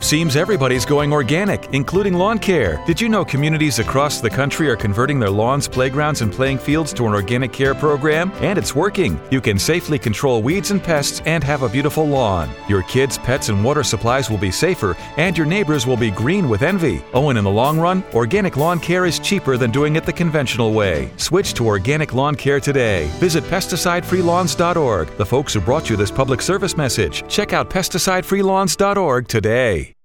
Seems everybody's going organic, including lawn care. Did you know communities across the country are converting their lawns, playgrounds, and playing fields to an organic care program? And it's working. You can safely control weeds and pests and have a beautiful lawn. Your kids, pets, and water supplies will be safer, and your neighbors will be green with envy. Oh, and in the long run, organic lawn care is cheaper than doing it the conventional way. Switch to organic lawn care today. Visit pesticidefreelawns.org. The folks who brought you this public service message. Check out pesticidefreelawns.org today.